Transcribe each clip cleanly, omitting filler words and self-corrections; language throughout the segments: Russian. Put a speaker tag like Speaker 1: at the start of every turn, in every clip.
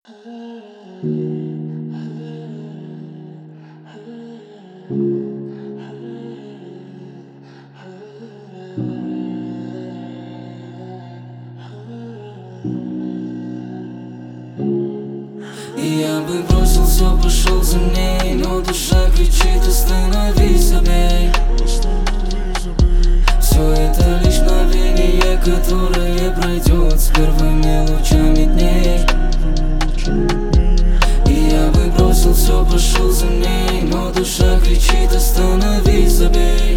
Speaker 1: Я бы бросил все, пошел за ней, но душа кричит: остановись, забей. Все это лишь мгновение, которое пройдет с первыми лучами дней. И я бы бросил все, пошел за ней, но душа кричит: остановись, забей.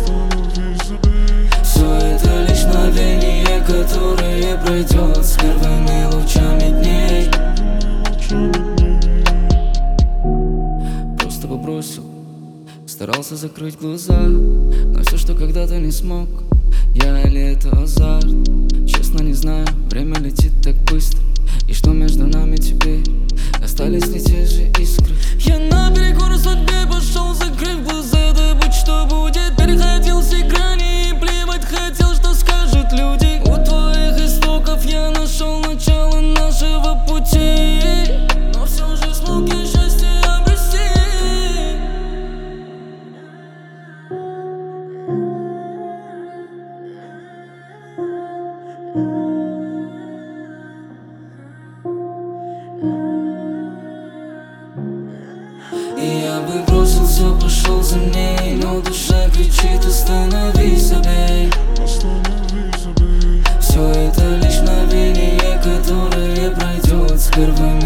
Speaker 1: Все это лишь мгновение, которое пройдет с первыми лучами дней. Просто попросил, старался закрыть глаза, но все, что когда-то не смог, я или это азарт. Честно не знаю, время летит так быстро, и что между нами теперь? Остались ли те же искры?
Speaker 2: Я наперекор судьбе пошел, закрыв глаза, да будь что будет. Переходил все грани и плевать хотел, что скажут люди. У твоих истоков я нашел начало нашего пути, но все же смог я счастье обрести.
Speaker 1: И я бы бросил все, пошел за ней, но душа кричит: остановись, забей. Все это лишь мгновение, которое пройдет с первым